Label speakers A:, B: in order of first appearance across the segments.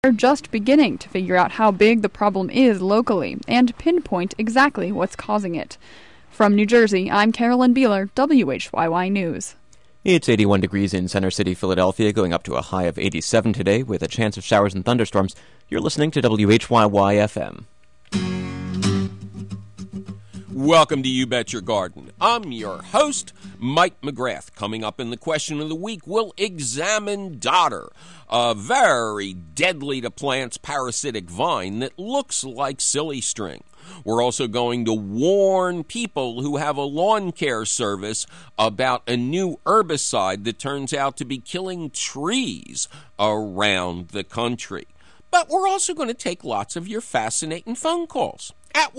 A: They're just beginning to figure out how big the problem is locally and pinpoint exactly what's causing it. From New Jersey, I'm Carolyn Beeler, WHYY News.
B: It's 81 degrees in Center City, Philadelphia, going up to a high of 87 today with a chance of showers and thunderstorms. You're listening to WHYY-FM.
C: Welcome to You Bet Your Garden. I'm your host, Mike McGrath. Coming up in the question of the week, we'll examine dodder, a very deadly to plants parasitic vine that looks like silly string. We're also going to warn people who have a lawn care service about a new herbicide that turns out to be killing trees around the country. But we're also going to take lots of your fascinating phone calls at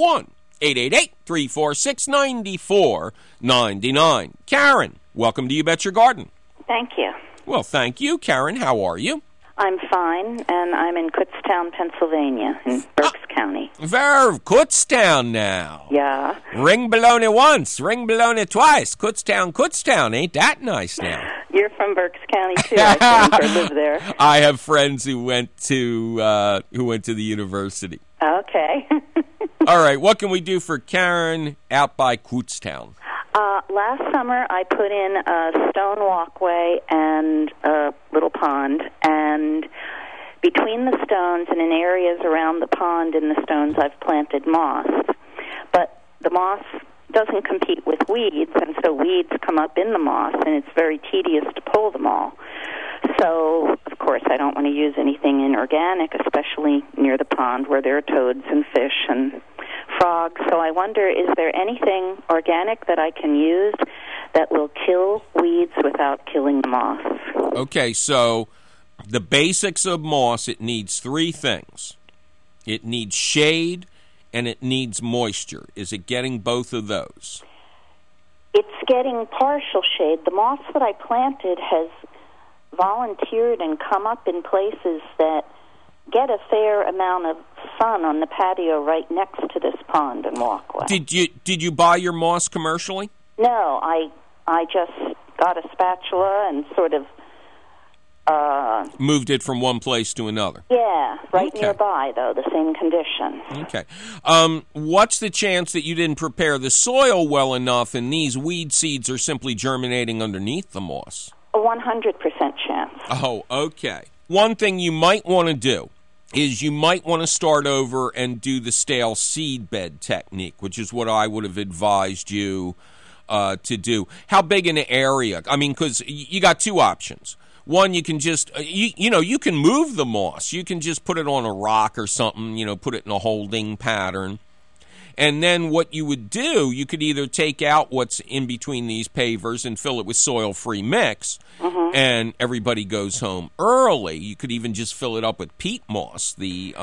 C: 1-888-346-9499. Karen, welcome to You Bet Your Garden.
D: Thank you.
C: Well, thank you, Karen. How are you?
D: I'm fine, and I'm in Kutztown, Pennsylvania, in Berks County.
C: Very Kutztown now.
D: Yeah.
C: Ring baloney once, ring baloney twice. Kutztown, ain't that nice now?
D: You're from Berks County too, I think, or live there.
C: I have friends who went to the university.
D: Okay.
C: All right, what can we do for Karen out by Kutztown?
D: Last summer, I put in a stone walkway and a little pond, and between the stones and in areas around the pond and the stones, I've planted moss. But the moss doesn't compete with weeds, and so weeds come up in the moss, and it's very tedious to pull them all. So, of course, I don't want to use anything inorganic, especially near the pond where there are toads and fish and frogs. So I wonder, is there anything organic that I can use that will kill weeds without killing the moss?
C: Okay, so the basics of moss, it needs three things. It needs shade and it needs moisture. Is it getting both of those?
D: It's getting partial shade. The moss that I planted has volunteered and come up in places that get a fair amount of sun on the patio right next to this pond and walkway.
C: Did you buy your moss commercially?
D: No, I just got a spatula and sort of
C: moved it from one place to another.
D: Yeah, right
C: Okay.
D: nearby though, the same condition.
C: Okay. What's the chance that you didn't prepare the soil well enough and these weed seeds are simply germinating underneath the moss?
D: A 100% chance.
C: Oh, okay. One thing you might want to do is you might want to start over and do the stale seed bed technique, which is what I would have advised you to do. How big an area? I mean, because you got two options. One, you can just, you can move the moss. You can just put it on a rock or something, put it in a holding pattern. And then what you would do, you could either take out what's in between these pavers and fill it with soil-free mix, and everybody goes home early. You could even just fill it up with peat moss. The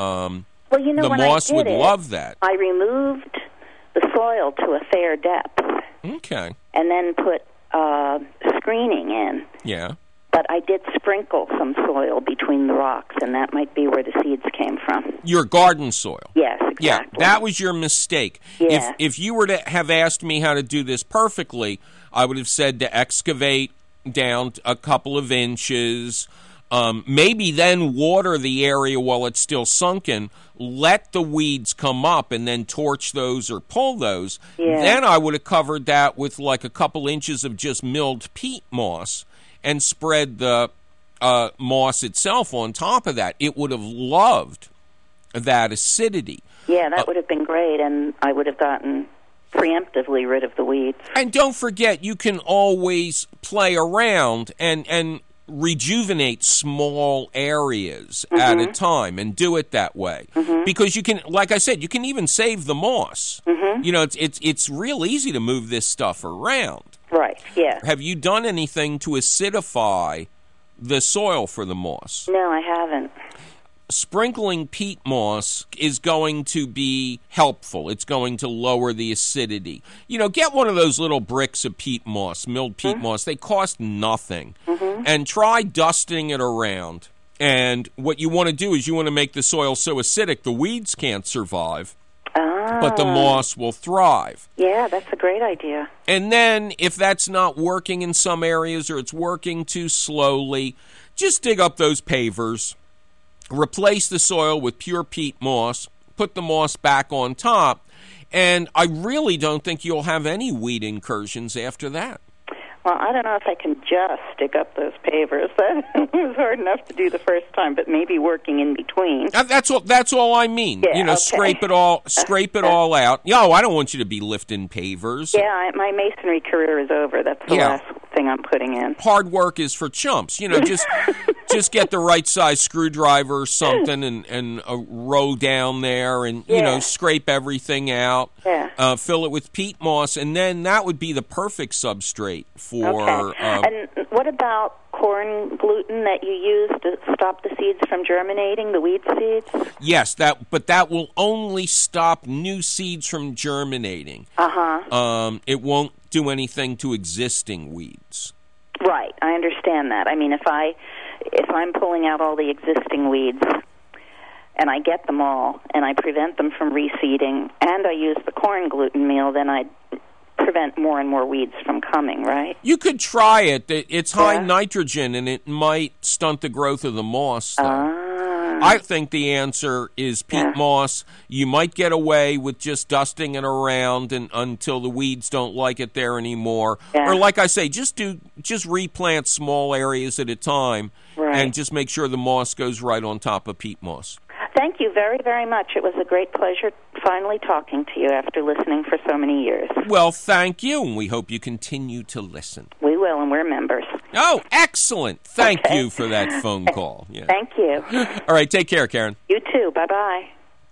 C: moss would love that.
D: I removed the soil to a fair depth.
C: Okay.
D: And then put screening in.
C: Yeah.
D: But I did sprinkle some soil between the rocks, and that might be where the seeds came from.
C: Your garden soil.
D: Yes, exactly.
C: Yeah, that was your mistake.
D: Yeah.
C: If you were to have asked me how to do this perfectly, I would have said to excavate down a couple of inches, maybe then water the area while it's still sunken, let the weeds come up, and then torch those or pull those.
D: Yeah.
C: Then I would have covered that with like a couple inches of just milled peat moss and spread the moss itself on top of that. It would have loved that acidity.
D: Yeah, that would have been great, and I would have gotten preemptively rid of the weeds.
C: And don't forget, you can always play around and rejuvenate small areas at a time and do it that way. Because you can, like I said, you can even save the moss. It's real easy to move this stuff around.
D: Right, yeah.
C: Have you done anything to acidify the soil for the moss?
D: No, I haven't.
C: Sprinkling peat moss is going to be helpful. It's going to lower the acidity. Get one of those little bricks of peat moss, milled peat moss. They cost nothing. And try dusting it around. And what you want to do is you want to make the soil so acidic the weeds can't survive. But the moss will thrive.
D: Yeah, that's a great idea.
C: And then if that's not working in some areas or it's working too slowly, just dig up those pavers replace the soil with pure peat moss, put the moss back on top, and I really don't think you'll have any weed incursions after that.
D: Well, I don't know if I can just stick up those pavers. That was hard enough to do the first time, but maybe working in between.
C: That's all I mean.
D: Yeah, okay.
C: Scrape it all out. Yo, I don't want you to be lifting pavers.
D: Yeah, my masonry career is over. That's the last thing I'm putting in.
C: Hard work is for chumps. Just get the right size screwdriver or something and row down there and scrape everything out.
D: Yeah.
C: Fill it with peat moss, and then that would be the perfect substrate for.
D: Okay. And what about corn gluten that you use to stop the seeds from germinating, the weed seeds?
C: Yes, but that will only stop new seeds from germinating. It won't do anything to existing weeds.
D: Right, I understand that. I mean, if I'm pulling out all the existing weeds and I get them all and I prevent them from reseeding and I use the corn gluten meal, then I prevent more and more weeds from coming, right?
C: You could try it. It's high nitrogen and it might stunt the growth of the moss. I think the answer is peat moss. You might get away with just dusting it around until the weeds don't like it there anymore.
D: Yeah.
C: Or like I say, just replant small areas at a time and just make sure the moss goes right on top of peat moss.
D: Thank you very, very much. It was a great pleasure finally talking to you after listening for so many years.
C: Well, thank you, and we hope you continue to listen.
D: We will, and we're members.
C: Oh, excellent. Thank you for that phone call. Yeah.
D: Thank you.
C: All right, take care, Karen.
D: You too. Bye-bye.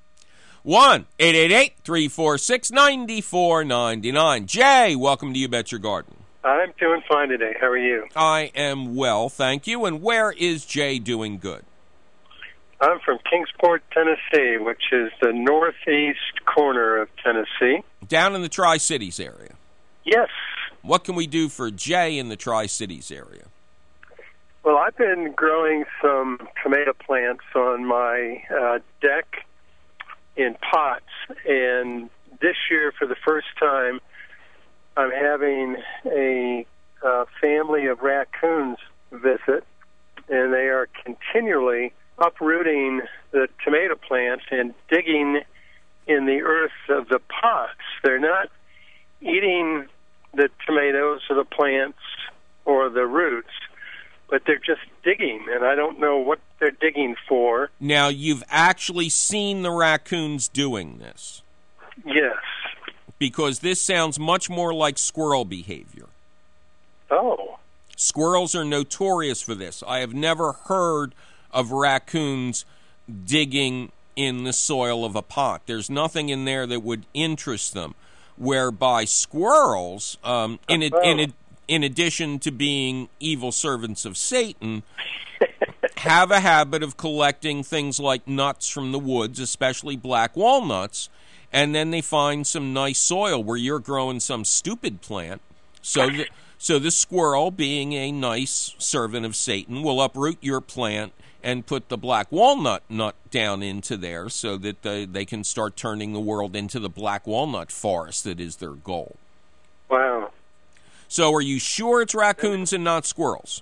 C: 1-888-346-9499. Jay, welcome to You Bet Your Garden.
E: I'm doing fine today. How are you?
C: I am well, thank you. And where is Jay doing good?
E: I'm from Kingsport, Tennessee, which is the northeast corner of Tennessee.
C: Down in the Tri-Cities area?
E: Yes.
C: What can we do for Jay in the Tri-Cities area?
E: Well, I've been growing some tomato plants on my deck in pots, and this year, for the first time, I'm having a family of raccoons visit, and they are continually uprooting the tomato plants and digging in the earth of the pots. They're not eating the tomatoes or the plants or the roots, but they're just digging, and I don't know what they're digging for.
C: Now, you've actually seen the raccoons doing this?
E: Yes.
C: Because this sounds much more like squirrel behavior.
E: Oh.
C: Squirrels are notorious for this. I have never heard of raccoons digging in the soil of a pot. There's nothing in there that would interest them. Whereby squirrels, in addition to being evil servants of Satan, have a habit of collecting things like nuts from the woods, especially black walnuts, and then they find some nice soil where you're growing some stupid plant. So the squirrel, being a nice servant of Satan, will uproot your plant and put the black walnut nut down into there so that they can start turning the world into the black walnut forest that is their goal.
E: Wow.
C: So are you sure it's raccoons and not squirrels?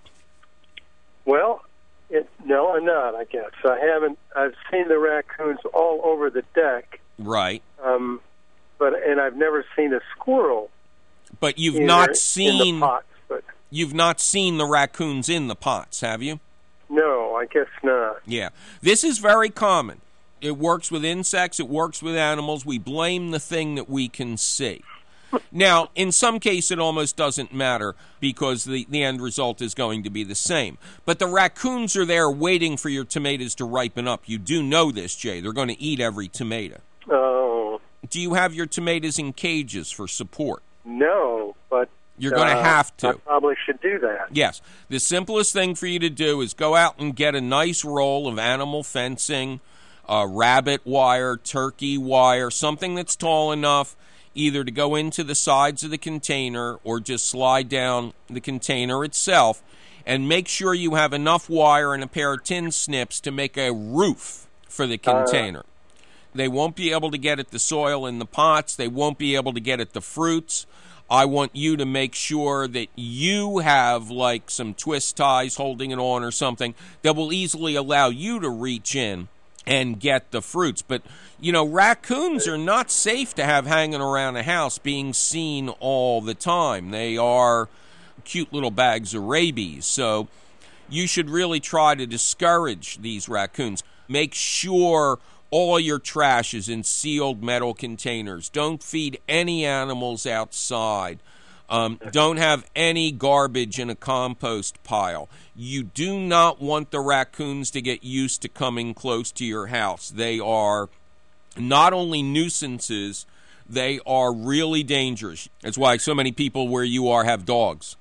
E: Well, no, I'm not, I guess. I've seen the raccoons all over the deck.
C: Right.
E: And I've never seen a squirrel.
C: But you've
E: in
C: not
E: the
C: seen
E: pots,
C: you've not seen the raccoons in the pots, have you?
E: No, I guess not.
C: Yeah. This is very common. It works with insects, it works with animals. We blame the thing that we can see. Now, in some case, it almost doesn't matter because the end result is going to be the same. But the raccoons are there waiting for your tomatoes to ripen up. You do know this, Jay. They're going to eat every tomato.
E: Oh.
C: Do you have your tomatoes in cages for support?
E: No, but
C: you're going to have to.
E: I probably should do that.
C: Yes. The simplest thing for you to do is go out and get a nice roll of animal fencing, rabbit wire, turkey wire, something that's tall enough either to go into the sides of the container or just slide down the container itself, and make sure you have enough wire and a pair of tin snips to make a roof for the container. They won't be able to get at the soil in the pots. They won't be able to get at the fruits. I want you to make sure that you have like some twist ties holding it on or something that will easily allow you to reach in and get the fruits. But, raccoons are not safe to have hanging around the house being seen all the time. They are cute little bags of rabies. So you should really try to discourage these raccoons. Make sure all your trash is in sealed metal containers. Don't feed any animals outside. Don't have any garbage in a compost pile. You do not want the raccoons to get used to coming close to your house. They are not only nuisances, they are really dangerous. That's why so many people where you are have dogs.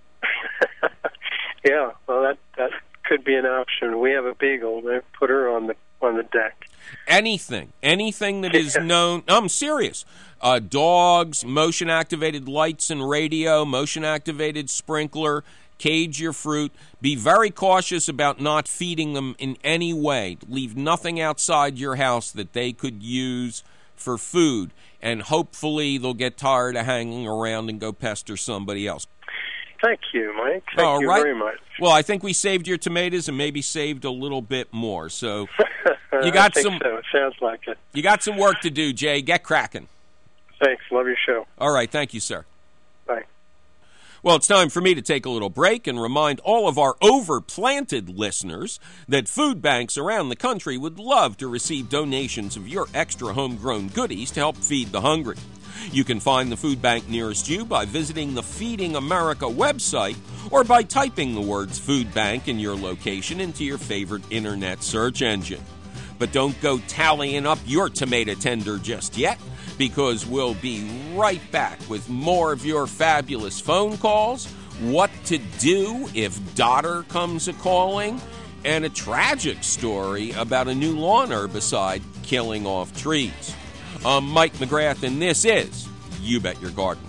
E: Yeah, well, that could be an option. We have a beagle. They put her on the deck.
C: Anything that is known. I'm serious. Dogs, motion-activated lights and radio, motion-activated sprinkler, cage your fruit. Be very cautious about not feeding them in any way. Leave nothing outside your house that they could use for food, and hopefully they'll get tired of hanging around and go pester somebody else.
E: Thank you, Mike. Thank you very much.
C: Well, I think we saved your tomatoes and maybe saved a little bit more. So you got
E: I think so. It sounds like it.
C: You got some work to do, Jay. Get cracking.
E: Thanks. Love your show.
C: All right. Thank you, sir.
E: Bye.
C: Well, it's time for me to take a little break and remind all of our overplanted listeners that food banks around the country would love to receive donations of your extra homegrown goodies to help feed the hungry. You can find the food bank nearest you by visiting the Feeding America website or by typing the words food bank in your location into your favorite internet search engine. But don't go tallying up your tomato tender just yet, because we'll be right back with more of your fabulous phone calls, what to do if daughter comes a-calling, and a tragic story about a new lawn herbicide killing off trees. I'm Mike McGrath, and this is You Bet Your Garden.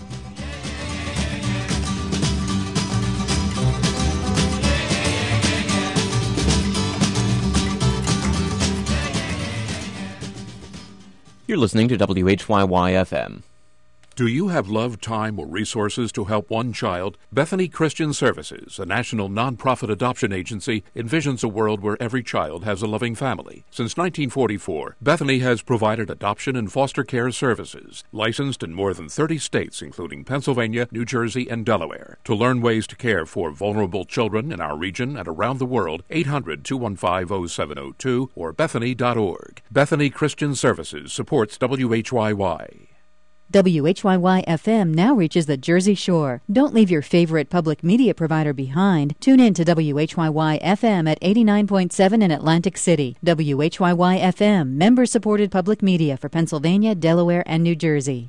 B: You're listening to WHYY-FM.
F: Do you have love, time, or resources to help one child? Bethany Christian Services, a national nonprofit adoption agency, envisions a world where every child has a loving family. Since 1944, Bethany has provided adoption and foster care services, licensed in more than 30 states, including Pennsylvania, New Jersey, and Delaware. To learn ways to care for vulnerable children in our region and around the world, 800-215-0702 or Bethany.org. Bethany Christian Services supports WHYY.
G: WHYY-FM now reaches the Jersey Shore. Don't leave your favorite public media provider behind. Tune in to WHYY-FM at 89.7 in Atlantic City. WHYY-FM, member-supported public media for Pennsylvania, Delaware, and New Jersey.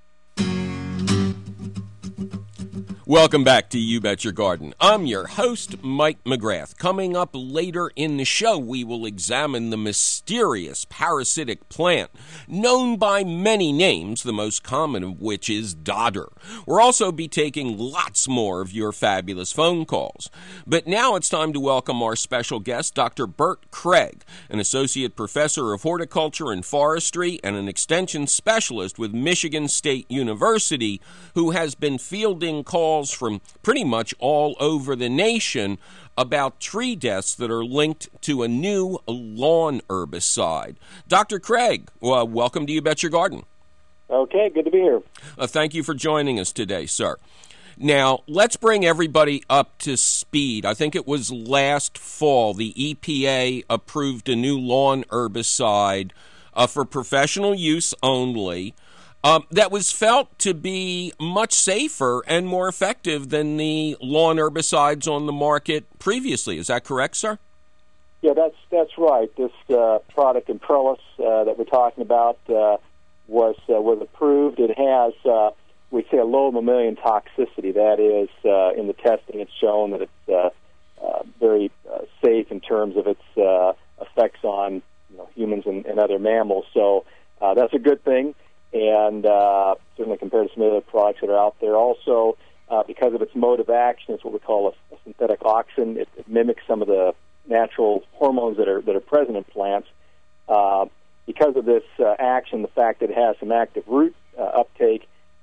C: Welcome back to You Bet Your Garden. I'm your host, Mike McGrath. Coming up later in the show, we will examine the mysterious parasitic plant known by many names, the most common of which is dodder. We'll also be taking lots more of your fabulous phone calls. But now it's time to welcome our special guest, Dr. Bert Craig, an associate professor of horticulture and forestry and an extension specialist with Michigan State University, who has been fielding calls from pretty much all over the nation about tree deaths that are linked to a new lawn herbicide. Dr. Craig, welcome to You Bet Your Garden.
H: Okay, good to be here.
C: Thank you for joining us today, sir. Now, let's bring everybody up to speed. I think it was last fall the EPA approved a new lawn herbicide for professional use only. That was felt to be much safer and more effective than the lawn herbicides on the market previously. Is that correct, sir?
H: Yeah, that's right. This product, Imprellis, that we're talking about, was approved. It has, we say, a low mammalian toxicity. That is, in the testing, it's shown that it's very safe in terms of its effects on humans and other mammals. So that's a good thing. And certainly compared to some other products that are out there. Also, because of its mode of action, it's what we call a synthetic auxin. It mimics some of the natural hormones that are present in plants. Because of this action, the fact that it has some active root uptake,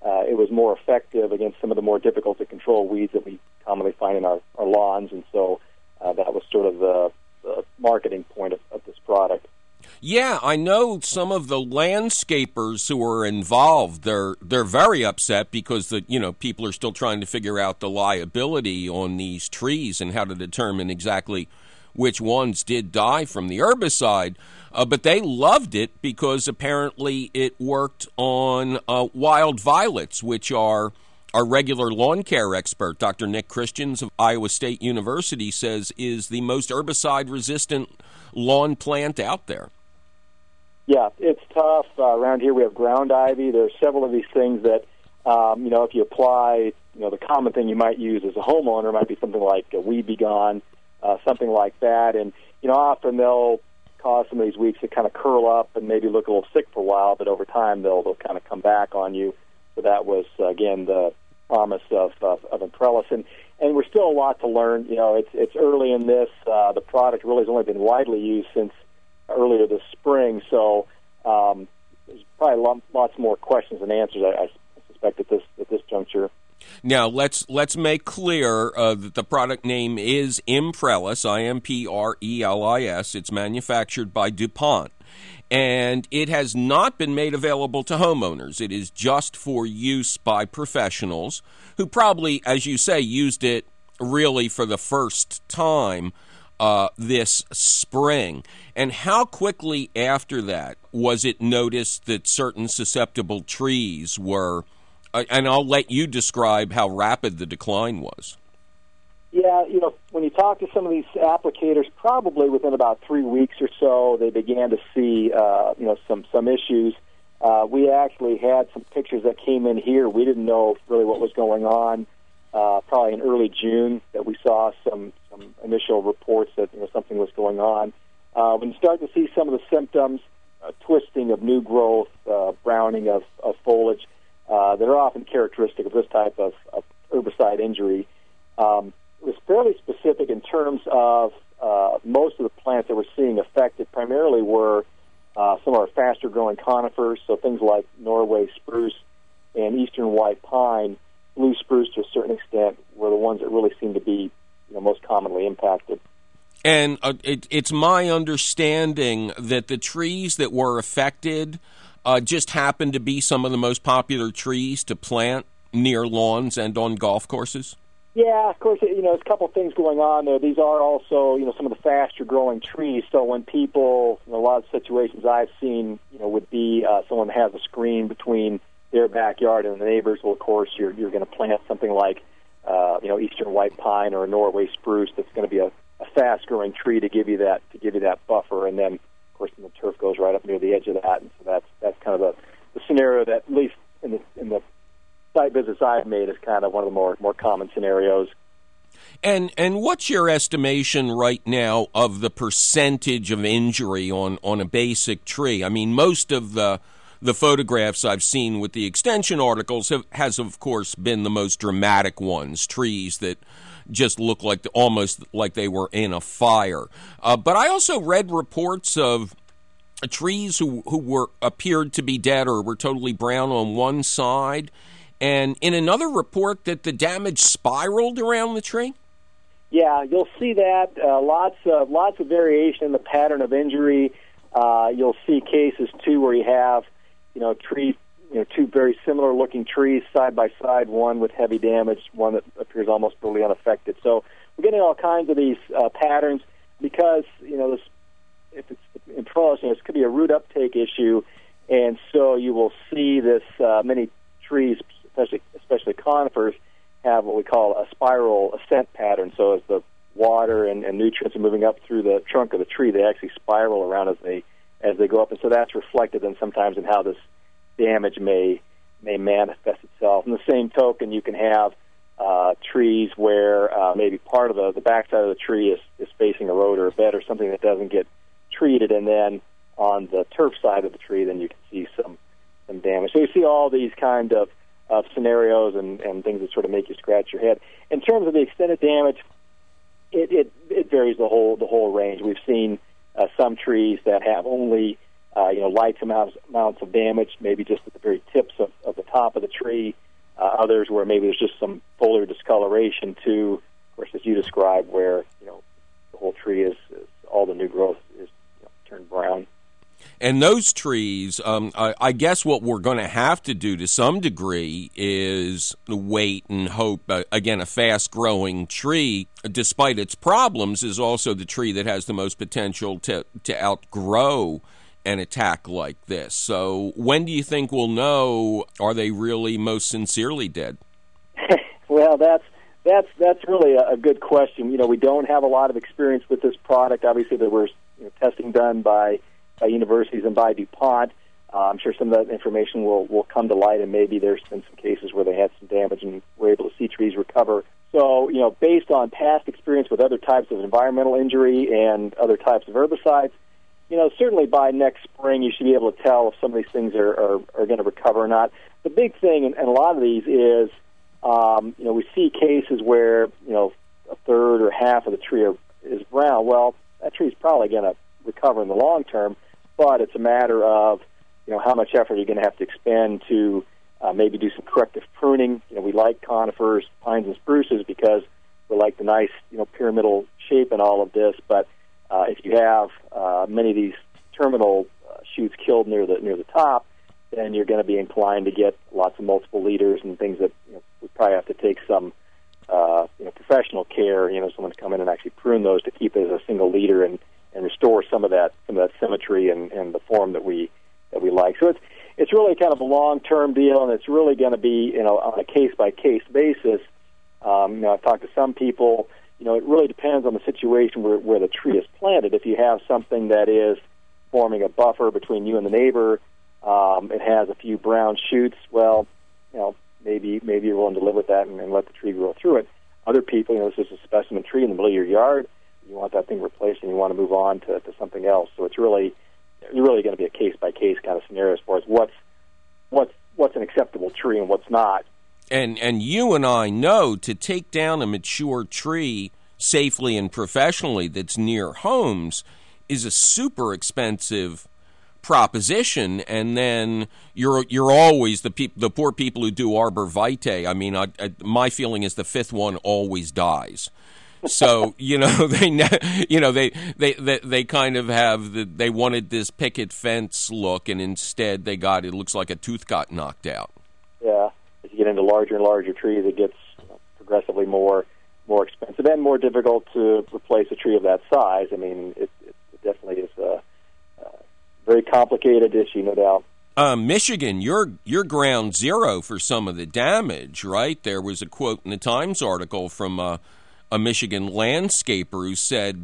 H: it was more effective against some of the more difficult to control weeds that we commonly find in our lawns, and so that was sort of the marketing point of this product.
C: Yeah, I know some of the landscapers who are involved. They're very upset because people are still trying to figure out the liability on these trees and how to determine exactly which ones did die from the herbicide. But they loved it because apparently it worked on wild violets, which are our regular lawn care expert, Dr. Nick Christians of Iowa State University, says is the most herbicide-resistant lawn plant out there.
H: Yeah, it's tough. Around here we have ground ivy. There are several of these things that, if you apply, the common thing you might use as a homeowner might be something like a Weed B Gon, something like that. And, often they'll cause some of these weeds to kind of curl up and maybe look a little sick for a while, but over time they'll kind of come back on you. So that was, again, the promise of Imprellis. And we're still a lot to learn. It's early in this. The product really has only been widely used since earlier this spring, so there's probably lots more questions than answers, I suspect, at this juncture.
C: Now, let's make clear that the product name is Imprellis, Imprellis. It's manufactured by DuPont, and it has not been made available to homeowners. It is just for use by professionals who probably, as you say, used it really for the first time this spring. And how quickly after that was it noticed that certain susceptible trees were, and I'll let you describe how rapid the decline was.
H: Yeah, when you talk to some of these applicators, probably within about 3 weeks or so, they began to see, some issues. We actually had some pictures that came in here. We didn't know really what was going on. Probably in early June that we saw some initial reports that something was going on. When you start to see some of the symptoms, twisting of new growth, browning of foliage, that are often characteristic of this type of herbicide injury, it was fairly specific in terms of most of the plants that we're seeing affected primarily were some of our faster-growing conifers, so things like Norway spruce and eastern white pine. Blue spruce, to a certain extent, were the ones that really seemed to be most commonly impacted.
C: And it's my understanding that the trees that were affected just happened to be some of the most popular trees to plant near lawns and on golf courses?
H: Yeah, of course, there's a couple of things going on there. These are also, some of the faster-growing trees. So when people, a lot of situations I've seen, would be someone has a screen between their backyard and the neighbors. Well, of course, you're going to plant something like, eastern white pine or a Norway spruce that's going to be a fast-growing tree to give you that buffer. And then, of course, the turf goes right up near the edge of that. And so that's kind of the scenario that, at least in the site visits I've made, is kind of one of the more common scenarios.
C: And what's your estimation right now of the percentage of injury on a basic tree? I mean, most of the photographs I've seen with the extension articles has of course been the most dramatic ones, trees that just look like almost like they were in a fire. But I also read reports of trees who appeared to be dead or were totally brown on one side, and in another report that the damage spiraled around the tree.
H: Yeah, you'll see that. Lots of variation in the pattern of injury. You'll see cases too where you have two very similar looking trees side by side, one with heavy damage, one that appears almost totally unaffected. So we're getting all kinds of these patterns because if it's in trellis, this could be a root uptake issue, and so you will see this many trees, especially conifers, have what we call a spiral ascent pattern. So as the water and nutrients are moving up through the trunk of the tree, they actually spiral around as they go up, and so that's reflected then sometimes in how this damage may manifest itself. In the same token, you can have trees where maybe part of the backside of the tree is facing a road or a bed or something that doesn't get treated, and then on the turf side of the tree, then you can see some damage. So you see all these kind of scenarios and things that sort of make you scratch your head. In terms of the extended damage, it varies the whole range. We've seen some trees that have only light amounts of damage, maybe just at the very tips of the top of the tree. Others where maybe there's just some foliar discoloration too. Of course, as you described, where the whole tree is all the new growth is turned brown.
C: And those trees, I guess what we're going to have to do to some degree is wait and hope. Again, a fast-growing tree, despite its problems, is also the tree that has the most potential to outgrow an attack like this. So when do you think we'll know, are they really most sincerely dead?
H: Well, that's really a good question. We don't have a lot of experience with this product. Obviously, there was testing done by universities and by DuPont. I'm sure some of that information will come to light, and maybe there's been some cases where they had some damage and were able to see trees recover. So, based on past experience with other types of environmental injury and other types of herbicides, certainly by next spring you should be able to tell if some of these things are going to recover or not. The big thing in a lot of these is, we see cases where, a third or half of the tree is brown. Well, that tree is probably going to recover in the long term, but it's a matter of, how much effort you're going to have to expend to maybe do some corrective pruning. We like conifers, pines, and spruces because we like the nice, pyramidal shape in all of this, but if you have many of these terminal shoots killed near the top, then you're going to be inclined to get lots of multiple leaders and things that we probably have to take some professional care. Someone to come in and actually prune those to keep it as a single leader and restore some of that symmetry and the form that we like. So it's really kind of a long-term deal, and it's really going to be on a case-by-case basis. I've talked to some people. It really depends on the situation where the tree is planted. If you have something that is forming a buffer between you and the neighbor, it has a few brown shoots, well, maybe you're willing to live with that and let the tree grow through it. Other people, this is a specimen tree in the middle of your yard. You want that thing replaced and you want to move on to something else. So it's really going to be a case-by-case kind of scenario as far as what's an acceptable tree and what's not.
C: And you and I know to take down a mature tree safely and professionally that's near homes is a super expensive proposition, and then you're always the poor people who do arborvitae. I mean, my feeling is the fifth one always dies. So they kind of have they wanted this picket fence look, and instead it looks like a tooth got knocked out.
H: Yeah. As you get into larger and larger trees, it gets progressively more expensive and more difficult to replace a tree of that size. I mean, it definitely is a very complicated issue, no doubt.
C: Michigan, you're ground zero for some of the damage, right? There was a quote in the Times article from a Michigan landscaper who said,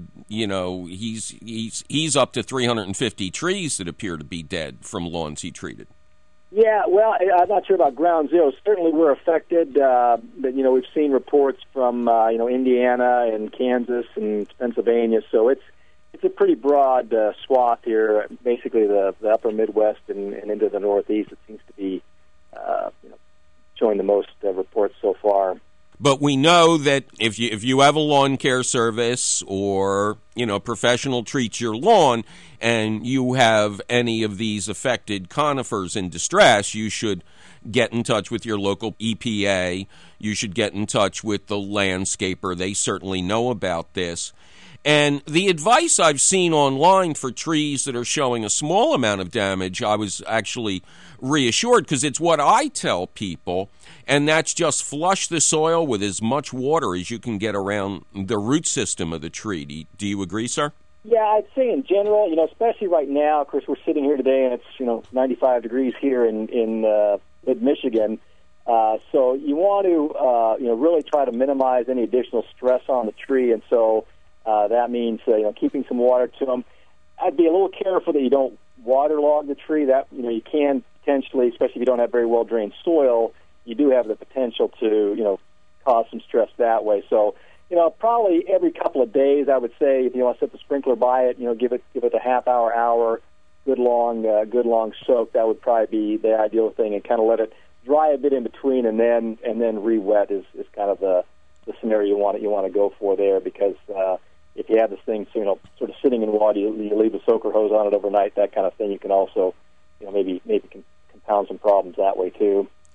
C: he's up to 350 trees that appear to be dead from lawns he treated.
H: Yeah, well, I'm not sure about ground zero. Certainly we're affected. But, we've seen reports from, Indiana and Kansas and Pennsylvania. So it's a pretty broad swath here, basically the upper Midwest and into the Northeast. It seems to be, showing the most reports so far.
C: But we know that if you have a lawn care service or, professional treats your lawn and you have any of these affected conifers in distress, you should get in touch with your local EPA. You should get in touch with the landscaper. They certainly know about this. And the advice I've seen online for trees that are showing a small amount of damage, I was actually reassured because it's what I tell people, and that's just flush the soil with as much water as you can get around the root system of the tree. Do you agree, sir?
H: Yeah, I'd say in general, especially right now, of course, we're sitting here today and it's, 95 degrees here in mid-Michigan. So you want to, really try to minimize any additional stress on the tree, and so that means, keeping some water to them. I'd be a little careful that you don't waterlog the tree. That, you can potentially, especially if you don't have very well-drained soil, you do have the potential to, cause some stress that way. So, probably every couple of days, I would say, if you want to set the sprinkler by it, give it a half hour, good long soak. That would probably be the ideal thing, and kind of let it dry a bit in between, and then re-wet is kind of the scenario you want to go for there, because if you have this thing, sort of sitting in water, you leave the soaker hose on it overnight, that kind of thing. You can also, maybe compound some problems that way too.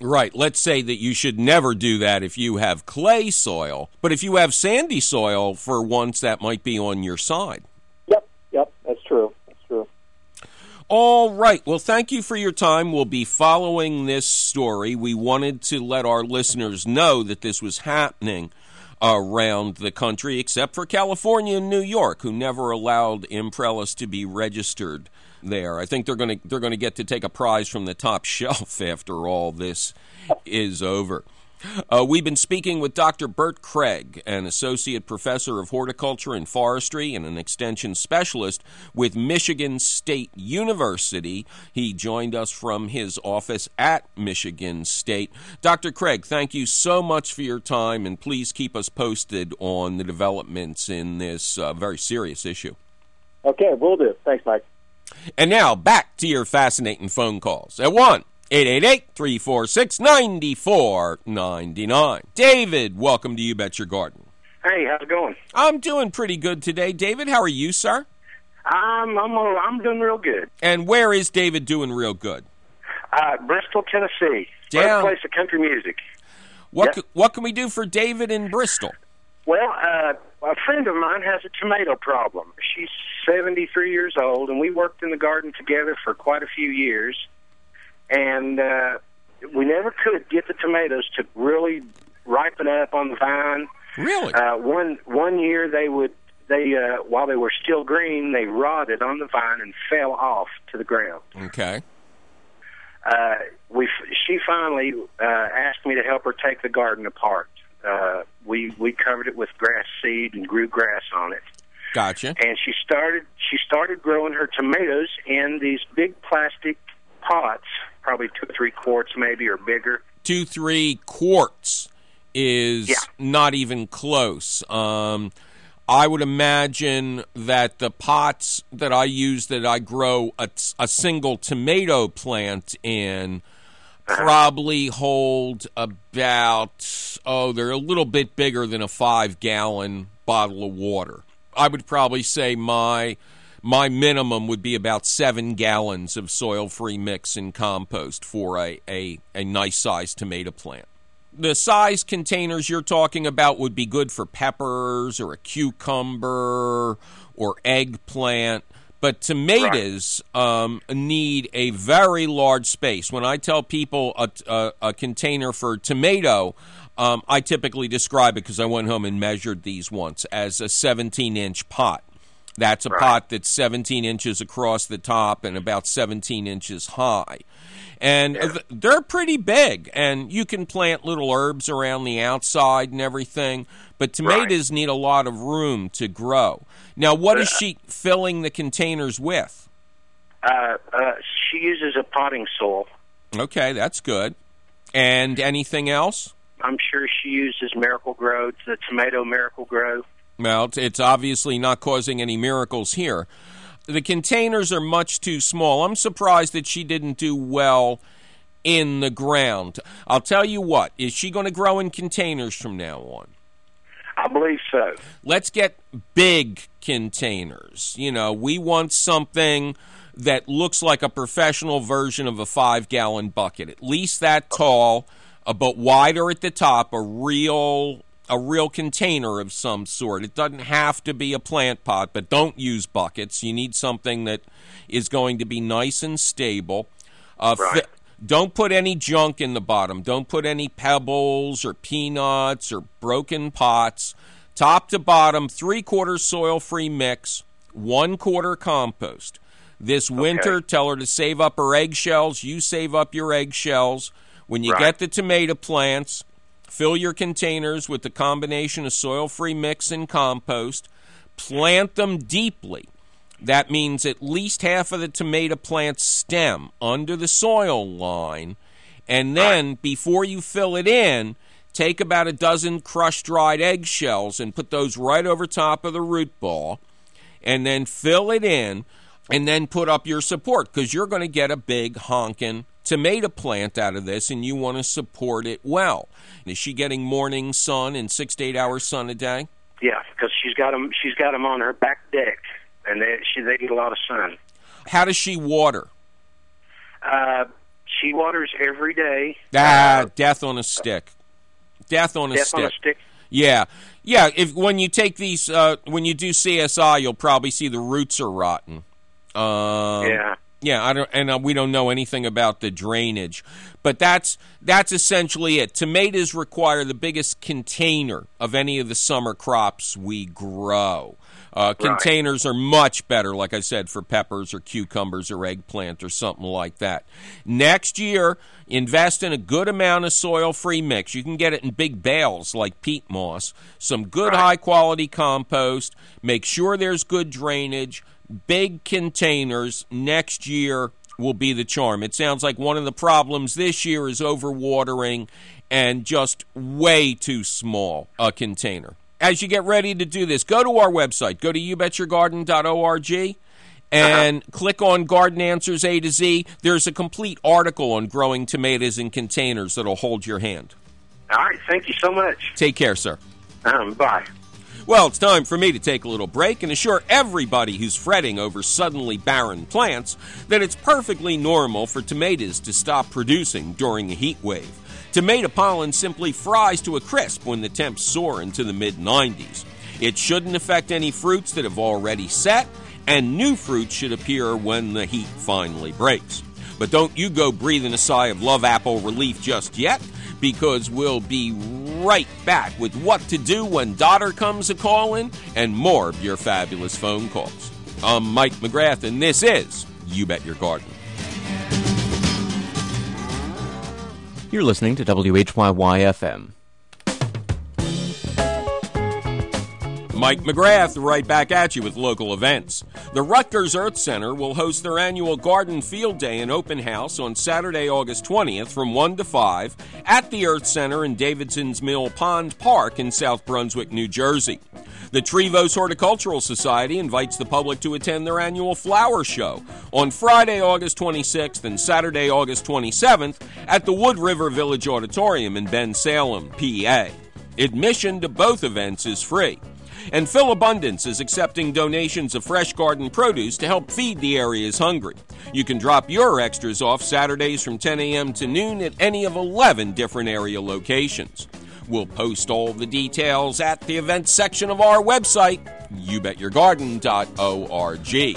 C: Right. Let's say that you should never do that if you have clay soil, but if you have sandy soil, for once, that might be on your side.
H: Yep, that's true.
C: All right. Well, thank you for your time. We'll be following this story. We wanted to let our listeners know that this was happening around the country, except for California and New York, who never allowed Imprellis to be registered there. I think they're going to get to take a prize from the top shelf after all this is over. We've been speaking with Dr. Bert Craig, an associate professor of horticulture and forestry and an extension specialist with Michigan State University. He joined us from his office at Michigan State. Dr. Craig, thank you so much for your time, and please keep us posted on the developments in this very serious issue.
H: Okay, will do. Thanks, Mike.
C: And now, back to your fascinating phone calls at 1-888-346-9499. David, welcome to You Bet Your Garden.
I: Hey, how's it going?
C: I'm doing pretty good today. David, how are you, sir?
I: I'm doing real good.
C: And where is David doing real good?
I: Bristol, Tennessee.
C: Damn.
I: Birthplace of country music.
C: What can we do for David in Bristol?
I: Well, a friend of mine has a tomato problem. She's 73 years old, and we worked in the garden together for quite a few years. And we never could get the tomatoes to really ripen up on the vine.
C: Really?
I: One year they while they were still green, they rotted on the vine and fell off to the ground.
C: Okay.
I: She finally asked me to help her take the garden apart. We covered it with grass seed and grew grass on it.
C: Gotcha.
I: And she started growing her tomatoes in these big plastic pots, probably 2 or 3 quarts maybe or bigger.
C: 2-3 quarts is not even close. I would imagine that the pots that I use, that I grow a single tomato plant in, probably hold about, they're a little bit bigger than a 5-gallon bottle of water. I would probably say my minimum would be about 7 gallons of soil-free mix and compost for a nice-sized tomato plant. The size containers you're talking about would be good for peppers or a cucumber or eggplant. But tomatoes need a very large space. When I tell people a container for tomato, I typically describe it, because I went home and measured these once, as a 17-inch pot. That's a pot that's 17 inches across the top and about 17 inches high. And they're pretty big, and you can plant little herbs around the outside and everything, but tomatoes need a lot of room to grow. Now, what is she filling the containers with?
I: She uses a potting soil.
C: Okay, that's good. And anything else?
I: I'm sure she uses Miracle-Gro, the tomato Miracle-Gro.
C: Well, it's obviously not causing any miracles here. The containers are much too small. I'm surprised that she didn't do well in the ground. I'll tell you what, is she going to grow in containers from now on?
I: I believe so.
C: Let's get big containers. You know, we want something that looks like a professional version of a 5-gallon bucket, at least that tall, but wider at the top, a real container of some sort. It doesn't have to be a plant pot, but don't use buckets. You need something that is going to be nice and stable. Don't put any junk in the bottom. Don't put any pebbles or peanuts or broken pots. Top to bottom, 3/4 soil-free mix, 1/4 compost. This winter, tell her to save up her eggshells. You save up your eggshells. When you get the tomato plants, fill your containers with the combination of soil-free mix and compost. Plant them deeply. That means at least half of the tomato plant's stem under the soil line. And then, before you fill it in, take about a dozen crushed dried eggshells and put those right over top of the root ball. And then fill it in, and then put up your support, because you're going to get a big honking tomato plant out of this, and you want to support it well. Is she getting morning sun and 6 to 8 hours sun a day?
I: Yeah, because she's got them on her back deck, and they get a lot of sun.
C: How does she water?
I: She waters every day.
C: Death on a stick. Death on a stick. Yeah. When you take these, when you do CSI, you'll probably see the roots are rotten. Yeah, we don't know anything about the drainage, but that's essentially it. Tomatoes require the biggest container of any of the summer crops we grow. Containers are much better, like I said, for peppers or cucumbers or eggplant or something like that. Next year, invest in a good amount of soil-free mix. You can get it in big bales like peat moss. Some good high-quality compost. Make sure there's good drainage. Big containers next year will be the charm. It sounds like one of the problems this year is overwatering and just way too small a container. As you get ready to do this, go to our website. Go to youbetyourgarden.org and click on Garden Answers A to Z. There's a complete article on growing tomatoes in containers that'll hold your hand.
I: All right. Thank you so much.
C: Take care, sir.
I: Bye.
C: Well, it's time for me to take a little break and assure everybody who's fretting over suddenly barren plants that it's perfectly normal for tomatoes to stop producing during a heat wave. Tomato pollen simply fries to a crisp when the temps soar into the mid-90s. It shouldn't affect any fruits that have already set, and new fruits should appear when the heat finally breaks. But don't you go breathing a sigh of love apple relief just yet, because we'll be right back with what to do when daughter comes a-callin' and more of your fabulous phone calls. I'm Mike McGrath, and this is You Bet Your Garden.
B: You're listening to WHYY-FM.
C: Mike McGrath right back at you with local events. The Rutgers Earth Center will host their annual Garden Field Day and Open House on Saturday, August 20th from 1 to 5 at the Earth Center in Davidson's Mill Pond Park in South Brunswick, New Jersey. The Trevose Horticultural Society invites the public to attend their annual flower show on Friday, August 26th and Saturday, August 27th at the Wood River Village Auditorium in Bensalem, PA. Admission to both events is free. And Phil Abundance is accepting donations of fresh garden produce to help feed the area's hungry. You can drop your extras off Saturdays from 10 a.m. to noon at any of 11 different area locations. We'll post all the details at the events section of our website, youbetyourgarden.org.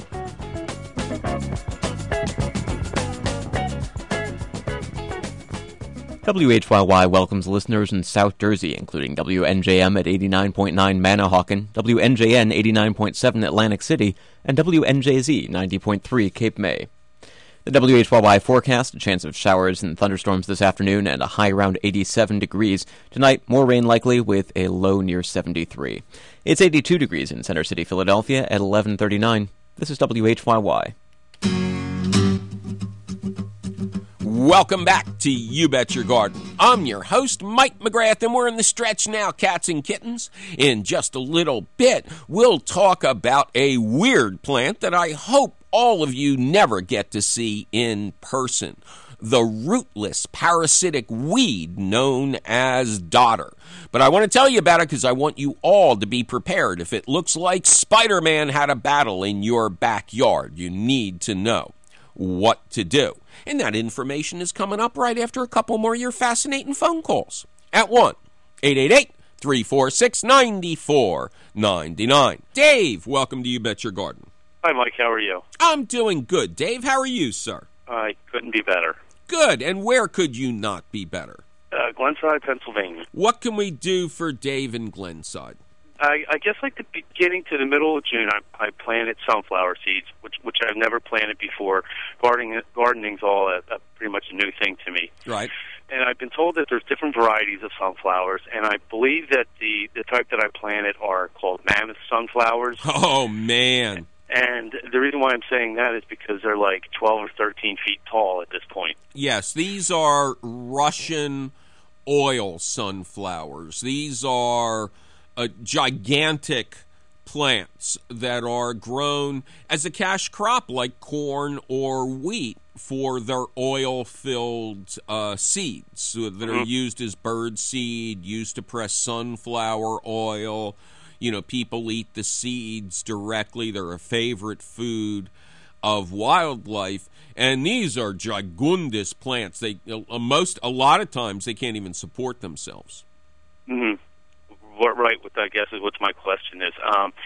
B: WHYY welcomes listeners in South Jersey, including WNJM at 89.9 Manahawkin, WNJN 89.7 Atlantic City, and WNJZ 90.3 Cape May. The WHYY forecast, a chance of showers and thunderstorms this afternoon and a high around 87 degrees. Tonight, more rain likely with a low near 73. It's 82 degrees in Center City, Philadelphia at 11:39. This is WHYY.
C: Welcome back to You Bet Your Garden. I'm your host, Mike McGrath, and we're in the stretch now, cats and kittens. In just a little bit, we'll talk about a weird plant that I hope all of you never get to see in person. The rootless parasitic weed known as dodder. But I want to tell you about it because I want you all to be prepared. If it looks like Spider-Man had a battle in your backyard, you need to know what to do. And that information is coming up right after a couple more of your fascinating phone calls at 1-888-346-9499. Dave, welcome to You Bet Your Garden.
J: Hi, Mike. How are you?
C: I'm doing good. Dave, how are you, sir?
J: I couldn't be better.
C: Good. And where could you not be better?
J: Glenside, Pennsylvania.
C: What can we do for Dave in Glenside?
J: I guess like the beginning to the middle of June, I planted sunflower seeds, which I've never planted before. Gardening's all pretty much a new thing to me.
C: Right.
J: And I've been told that there's different varieties of sunflowers, and I believe that the type that I planted are called mammoth sunflowers.
C: Oh, man.
J: And the reason why I'm saying that is because they're like 12 or 13 feet tall at this point.
C: Yes, these are Russian oil sunflowers. These are gigantic plants that are grown as a cash crop like corn or wheat for their oil-filled seeds that are used as bird seed, used to press sunflower oil. You know, people eat the seeds directly. They're a favorite food. of wildlife, and these are gigundous plants. They a lot of times they can't even support themselves.
J: Mm-hmm. Right. I guess is what my question is.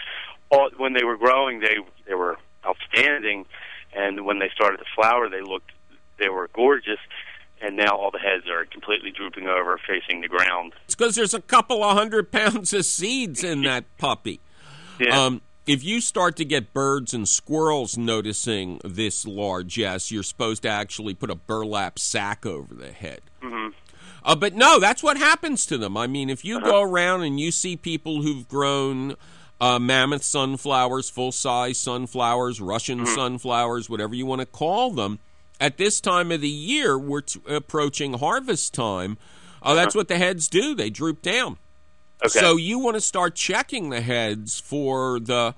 J: When they were growing, they were outstanding, and when they started to flower, they were gorgeous. And now all the heads are completely drooping over, facing the ground.
C: It's because there's a couple of 100 pounds of seeds in that puppy.
J: Yeah.
C: If you start to get birds and squirrels noticing this large, yes, you're supposed to actually put a burlap sack over the head.
J: Mm-hmm.
C: But no, that's what happens to them. I mean, if you go around and you see people who've grown mammoth sunflowers, full-size sunflowers, Russian sunflowers, whatever you want to call them, at this time of the year, we're approaching harvest time. That's what the heads do. They droop down.
J: Okay.
C: So you want to start checking the heads for the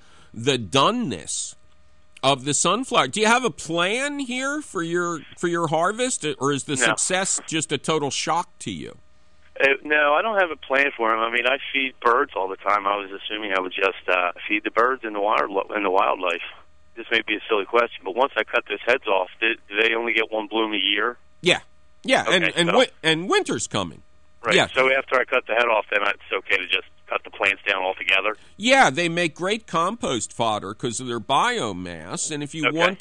C: doneness of the sunflower. Do you have a plan here for your harvest, or is the success just a total shock to you?
J: No, I don't have a plan for them. I mean, I feed birds all the time. I was assuming I would just feed the birds and the wildlife. This may be a silly question, but once I cut those heads off, do they only get one bloom a year?
C: Yeah,
J: Okay,
C: and winter's coming.
J: Right.
C: Yeah.
J: So after I cut the head off, then it's okay to just cut the plants down altogether.
C: Yeah, they make great compost fodder because of their biomass. And if you want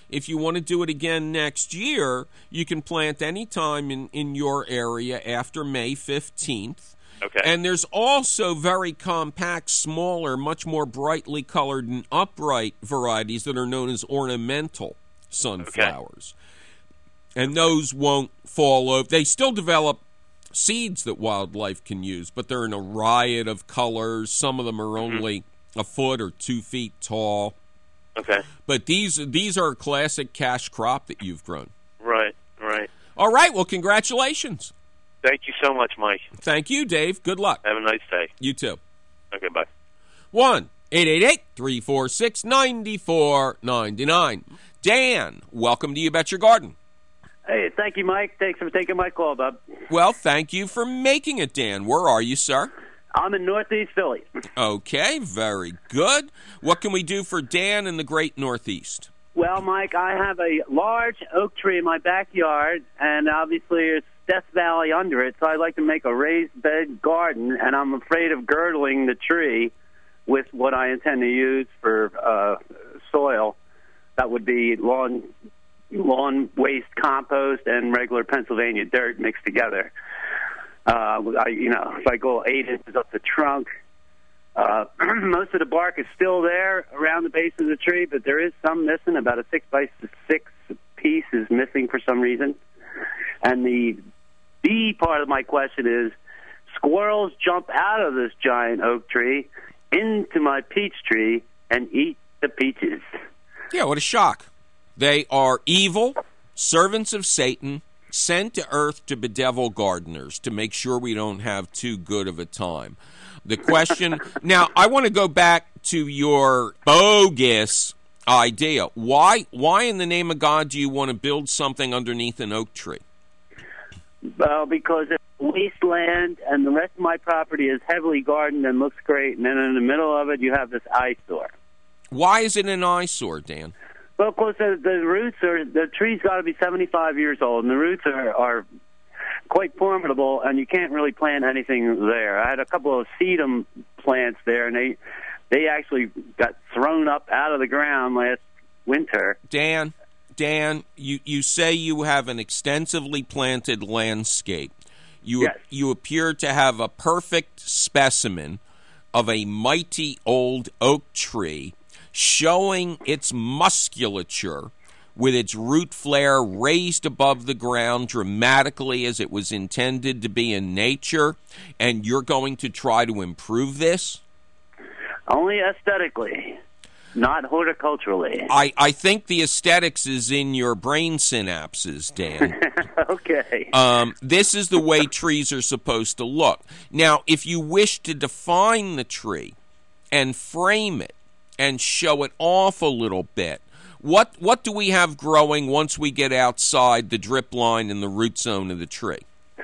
C: to do it again next year, you can plant any time in your area after May 15th.
J: Okay.
C: And there's also very compact, smaller, much more brightly colored and upright varieties that are known as ornamental sunflowers. Okay. And those won't fall over. They still develop seeds that wildlife can use, but they're in a riot of colors. Some of them are only a foot or 2 feet tall.
J: Okay.
C: But these are a classic cash crop that you've grown.
J: Right.
C: All right, well, congratulations.
J: Thank you so much, Mike.
C: Thank you, Dave. Good luck.
J: Have a nice day.
C: You too.
J: Okay, bye.
C: 1-888-346-9499. Dan, welcome to You Bet Your Garden.
K: Hey, thank you, Mike. Thanks for taking my call, bub.
C: Well, thank you for making it, Dan. Where are you, sir?
K: I'm in Northeast Philly.
C: Okay, very good. What can we do for Dan in the great Northeast?
K: Well, Mike, I have a large oak tree in my backyard, and obviously it's Death Valley under it, so I'd like to make a raised bed garden, and I'm afraid of girdling the tree with what I intend to use for soil. That would be lawn waste compost and regular Pennsylvania dirt mixed together. If I go 8 inches up the trunk, most of the bark is still there around the base of the tree, but there is some missing. About a 6x6 piece is missing for some reason. And the B part of my question is, squirrels jump out of this giant oak tree into my peach tree and eat the peaches.
C: Yeah, what a shock. They are evil, servants of Satan, sent to earth to bedevil gardeners to make sure we don't have too good of a time. The question, now, I want to go back to your bogus idea. Why in the name of God do you want to build something underneath an oak tree?
K: Well, because it's wasteland, and the rest of my property is heavily gardened and looks great, and then in the middle of it you have this eyesore.
C: Why is it an eyesore, Dan?
K: Well, of course, the tree's got to be 75 years old, and the roots are quite formidable, and you can't really plant anything there. I had a couple of sedum plants there, and they actually got thrown up out of the ground last winter.
C: Dan, you say you have an extensively planted landscape.
K: Yes.
C: You appear to have a perfect specimen of a mighty old oak tree showing its musculature with its root flare raised above the ground dramatically as it was intended to be in nature, and you're going to try to improve this?
K: Only aesthetically, not horticulturally.
C: I think the aesthetics is in your brain synapses, Dan.
K: Okay.
C: This is the way trees are supposed to look. Now, if you wish to define the tree and frame it and show it off a little bit, what do we have growing once we get outside the drip line and the root zone of the tree?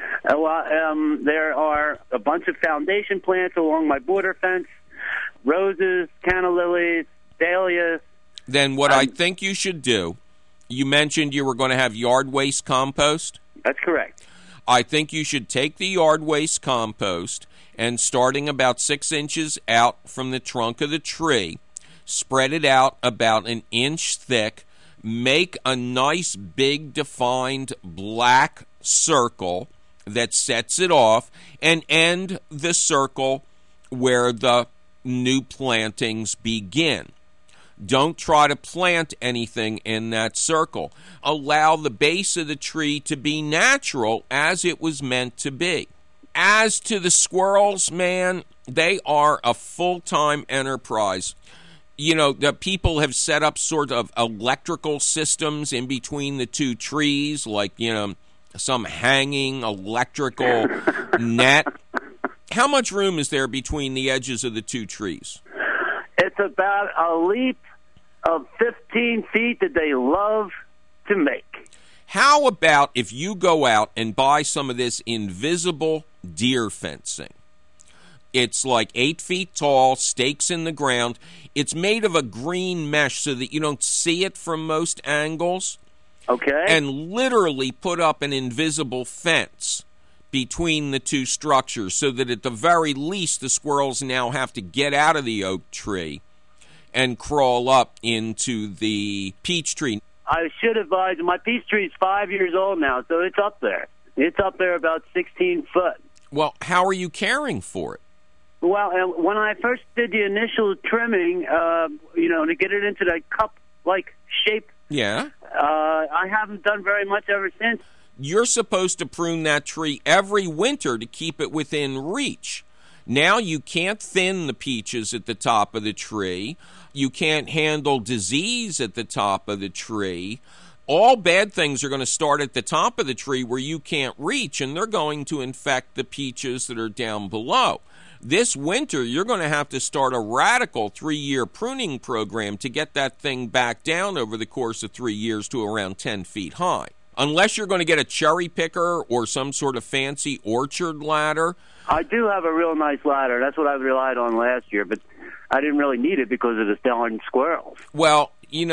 K: There are a bunch of foundation plants along my border fence, roses, canna lilies, dahlias,
C: then what I think you should do, you mentioned you were going to have yard waste compost?
K: That's correct.
C: I think you should take the yard waste compost and starting about 6 inches out from the trunk of the tree, spread it out about an inch thick, make a nice big defined black circle that sets it off, and end the circle where the new plantings begin. Don't try to plant anything in that circle. Allow the base of the tree to be natural as it was meant to be. As to the squirrels, man, they are a full-time enterprise. You know, the people have set up sort of electrical systems in between the two trees, like, you know, some hanging electrical net. How much room is there between the edges of the two trees?
K: It's about a leap of 15 feet that they love to make.
C: How about if you go out and buy some of this invisible deer fencing? It's like 8 feet tall, stakes in the ground. It's made of a green mesh so that you don't see it from most angles.
K: Okay.
C: And literally put up an invisible fence between the two structures so that at the very least the squirrels now have to get out of the oak tree and crawl up into the peach tree.
K: I should advise, my peach tree is 5 years old now, so it's up there. It's up there about 16 foot.
C: Well, how are you caring for it?
K: Well, when I first did the initial trimming, to get it into that cup-like shape,
C: yeah,
K: I haven't done very much ever since.
C: You're supposed to prune that tree every winter to keep it within reach. Now you can't thin the peaches at the top of the tree. You can't handle disease at the top of the tree. All bad things are going to start at the top of the tree where you can't reach, and they're going to infect the peaches that are down below. This winter, you're going to have to start a radical 3-year pruning program to get that thing back down over the course of 3 years to around 10 feet high. Unless you're going to get a cherry picker or some sort of fancy orchard ladder.
K: I do have a real nice ladder. That's what I relied on last year, but I didn't really need it because of the darn squirrels.
C: Well,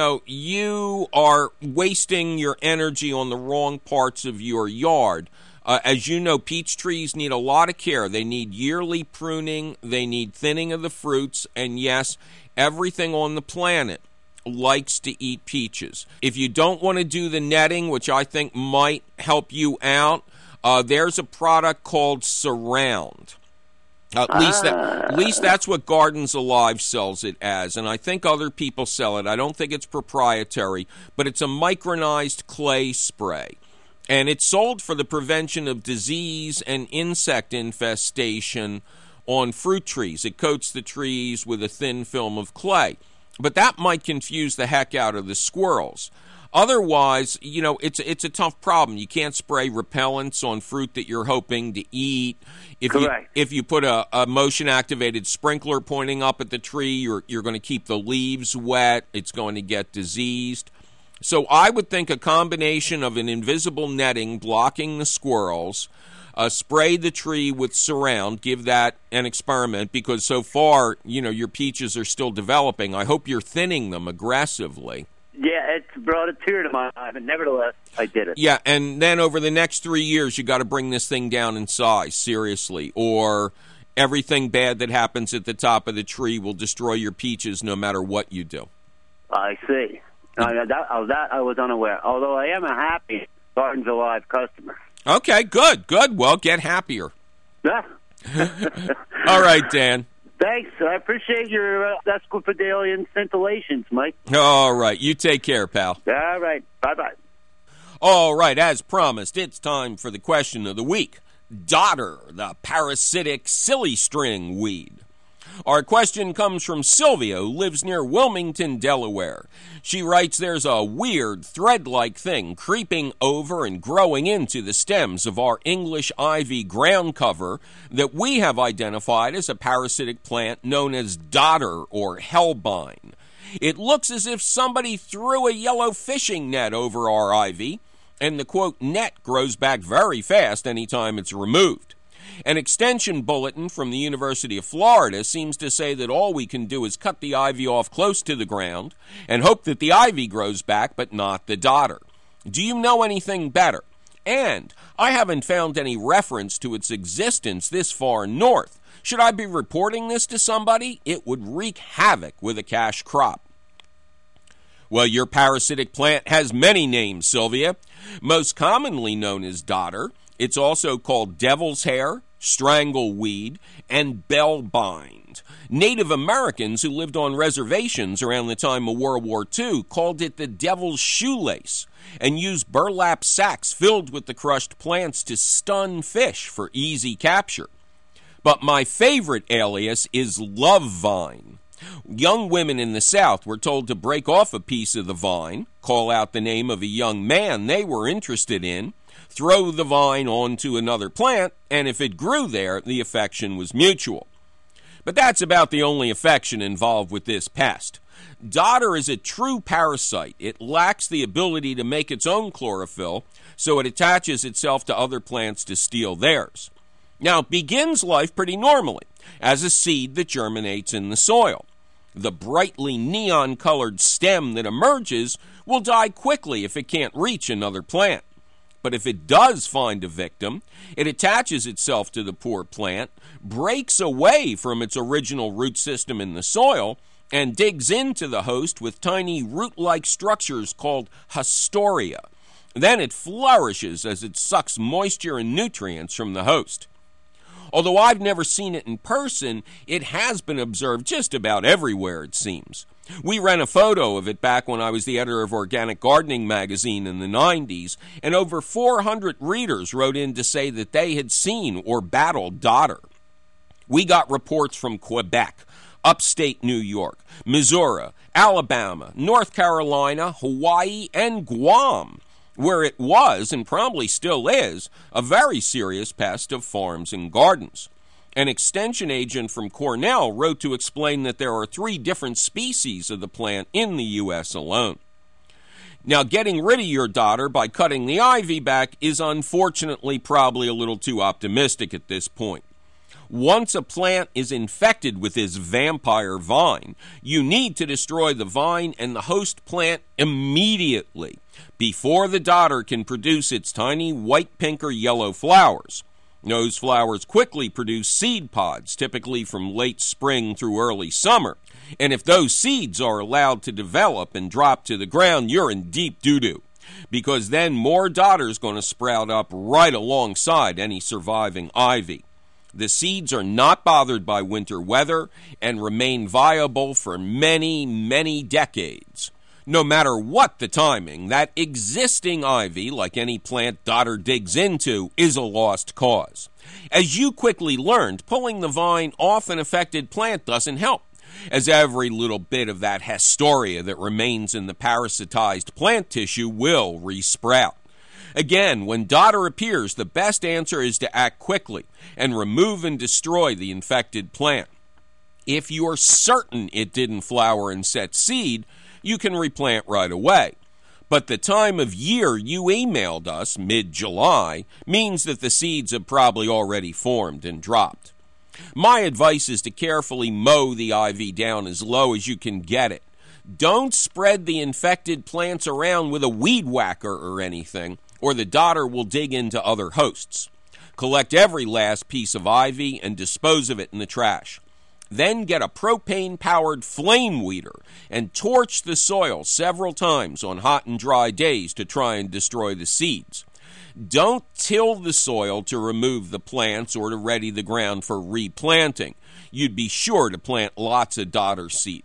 C: you are wasting your energy on the wrong parts of your yard. As you know, peach trees need a lot of care. They need yearly pruning. They need thinning of the fruits. And yes, everything on the planet likes to eat peaches. If you don't want to do the netting, which I think might help you out, there's a product called Surround. At least that's what Gardens Alive sells it as, and I think other people sell it. I don't think it's proprietary, but it's a micronized clay spray. And it's sold for the prevention of disease and insect infestation on fruit trees. It coats the trees with a thin film of clay. But that might confuse the heck out of the squirrels. Otherwise, it's a tough problem. You can't spray repellents on fruit that you're hoping to eat. If you put a motion-activated sprinkler pointing up at the tree, you're going to keep the leaves wet. It's going to get diseased. So I would think a combination of an invisible netting blocking the squirrels, spray the tree with Surround, give that an experiment, because so far, your peaches are still developing. I hope you're thinning them aggressively.
K: Yeah, it's brought a tear to my eye, but nevertheless, I did it.
C: Yeah, and then over the next 3 years, you got to bring this thing down in size, seriously, or everything bad that happens at the top of the tree will destroy your peaches no matter what you do.
K: I see. That I was unaware, although I am a happy Gardens Alive customer.
C: Okay, good. Well, get happier.
K: Yeah.
C: All right, Dan.
K: Thanks. I appreciate your Esquipedalian scintillations, Mike.
C: All right. You take care, pal.
K: All right. Bye-bye.
C: All right. As promised, it's time for the question of the week. Dodder, the parasitic silly string weed. Our question comes from Sylvia, who lives near Wilmington, Delaware. She writes, there's a weird thread-like thing creeping over and growing into the stems of our English ivy ground cover that we have identified as a parasitic plant known as dodder or hellebine. It looks as if somebody threw a yellow fishing net over our ivy, and the, quote, net grows back very fast anytime it's removed. An extension bulletin from the University of Florida seems to say that all we can do is cut the ivy off close to the ground and hope that the ivy grows back, but not the dodder. Do you know anything better? And I haven't found any reference to its existence this far north. Should I be reporting this to somebody? It would wreak havoc with a cash crop. Well, your parasitic plant has many names, Sylvia. Most commonly known as dodder, it's also called devil's hair, strangleweed, and bellbind. Native Americans who lived on reservations around the time of World War II called it the devil's shoelace and used burlap sacks filled with the crushed plants to stun fish for easy capture. But my favorite alias is love vine. Young women in the South were told to break off a piece of the vine, call out the name of a young man they were interested in, throw the vine onto another plant, and if it grew there, the affection was mutual. But that's about the only affection involved with this pest. Dodder is a true parasite. It lacks the ability to make its own chlorophyll, so it attaches itself to other plants to steal theirs. Now, it begins life pretty normally, as a seed that germinates in the soil. The brightly neon-colored stem that emerges will die quickly if it can't reach another plant. But if it does find a victim, it attaches itself to the poor plant, breaks away from its original root system in the soil, and digs into the host with tiny root-like structures called hastoria. Then it flourishes as it sucks moisture and nutrients from the host. Although I've never seen it in person, it has been observed just about everywhere, it seems. We ran a photo of it back when I was the editor of Organic Gardening magazine in the 90s, and over 400 readers wrote in to say that they had seen or battled dodder. We got reports from Quebec, upstate New York, Missouri, Alabama, North Carolina, Hawaii, and Guam, where it was, and probably still is, a very serious pest of farms and gardens. An extension agent from Cornell wrote to explain that there are 3 different species of the plant in the U.S. alone. Now, getting rid of your dodder by cutting the ivy back is unfortunately probably a little too optimistic at this point. Once a plant is infected with this vampire vine, you need to destroy the vine and the host plant immediately, before the dodder can produce its tiny white, pink, or yellow flowers. Those flowers quickly produce seed pods, typically from late spring through early summer. And if those seeds are allowed to develop and drop to the ground, you're in deep doo-doo, because then more dodder's going to sprout up right alongside any surviving ivy. The seeds are not bothered by winter weather and remain viable for many, many decades. No matter what the timing, that existing ivy, like any plant dodder digs into, is a lost cause. As you quickly learned, pulling the vine off an affected plant doesn't help, as every little bit of that hastoria that remains in the parasitized plant tissue will resprout. Again, when dodder appears, the best answer is to act quickly and remove and destroy the infected plant. If you're certain it didn't flower and set seed, you can replant right away. But the time of year you emailed us, mid-July, means that the seeds have probably already formed and dropped. My advice is to carefully mow the ivy down as low as you can get it. Don't spread the infected plants around with a weed whacker or anything, or the dodder will dig into other hosts. Collect every last piece of ivy and dispose of it in the trash. Then get a propane-powered flame weeder and torch the soil several times on hot and dry days to try and destroy the seeds. Don't till the soil to remove the plants or to ready the ground for replanting. You'd be sure to plant lots of dodder seed.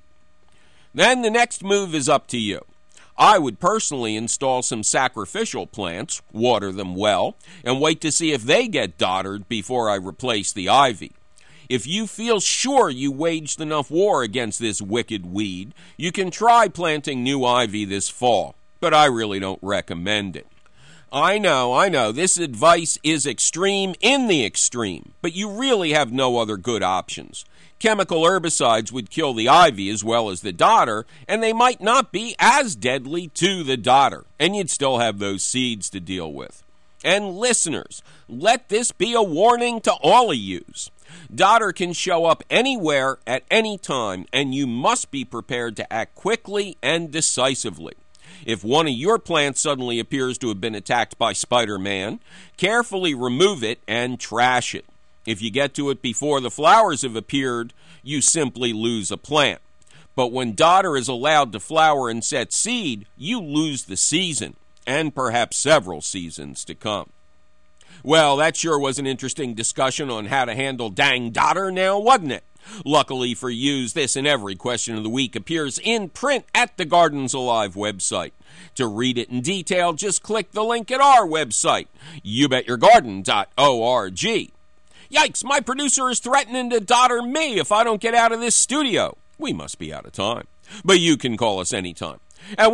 C: Then the next move is up to you. I would personally install some sacrificial plants, water them well, and wait to see if they get doddered before I replace the ivy. If you feel sure you waged enough war against this wicked weed, you can try planting new ivy this fall, but I really don't recommend it. I know, this advice is extreme in the extreme, but you really have no other good options. Chemical herbicides would kill the ivy as well as the dodder, and they might not be as deadly to the dodder, and you'd still have those seeds to deal with. And listeners, let this be a warning to all of yous. Dodder can show up anywhere at any time, and you must be prepared to act quickly and decisively. If one of your plants suddenly appears to have been attacked by Spider-Man, carefully remove it and trash it. If you get to it before the flowers have appeared, you simply lose a plant. But when Dodder is allowed to flower and set seed, you lose the season, and perhaps several seasons to come. Well, that sure was an interesting discussion on how to handle dang Dodder now, wasn't it? Luckily for yous, this and every question of the week appears in print at the Gardens Alive website. To read it in detail, just click the link at our website, youbetyourgarden.org. Yikes, my producer is threatening to Dodder me if I don't get out of this studio. We must be out of time. But you can call us anytime at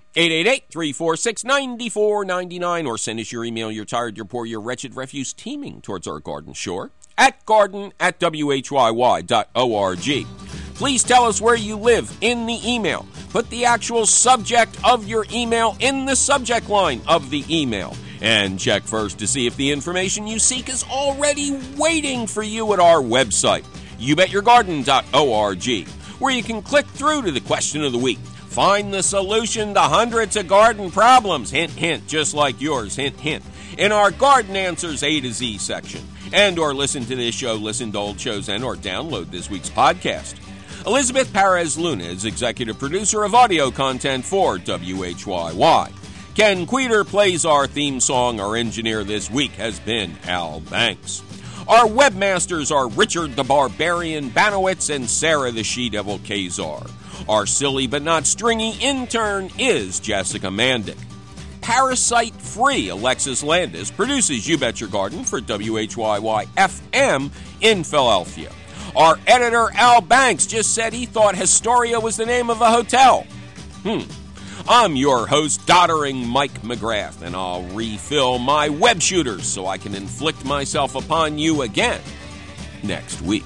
C: 1-888-346-9499 or send us your email. You're tired, you're poor, you're wretched refuse teeming towards our garden shore at garden@whyy.org. Please tell us where you live in the email. Put the actual subject of your email in the subject line of the email. And check first to see if the information you seek is already waiting for you at our website, youbetyourgarden.org, where you can click through to the question of the week. Find the solution to hundreds of garden problems, hint, hint, just like yours, hint, hint, in our Garden Answers A to Z section. And or listen to this show, listen to old shows, and or download this week's podcast. Elizabeth Perez Luna is executive producer of audio content for WHYY. Ken Queter plays our theme song. Our engineer this week has been Al Banks. Our webmasters are Richard the Barbarian Banowitz and Sarah the She-Devil Kazar. Our silly but not stringy intern is Jessica Mandick. Parasite-free Alexis Landis produces You Bet Your Garden for WHYY-FM in Philadelphia. Our editor, Al Banks, just said he thought Historia was the name of a hotel. I'm your host, doddering Mike McGrath, and I'll refill my web shooters so I can inflict myself upon you again next week.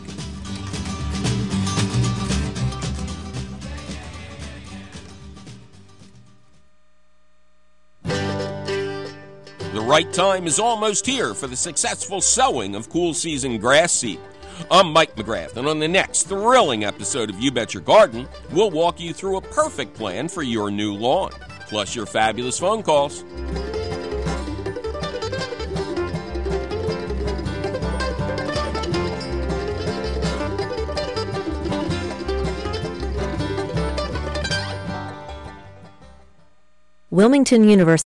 C: The right time is almost here for the successful sowing of cool season grass seed. I'm Mike McGrath, and on the next thrilling episode of You Bet Your Garden, we'll walk you through a perfect plan for your new lawn, plus your fabulous phone calls.
L: Wilmington University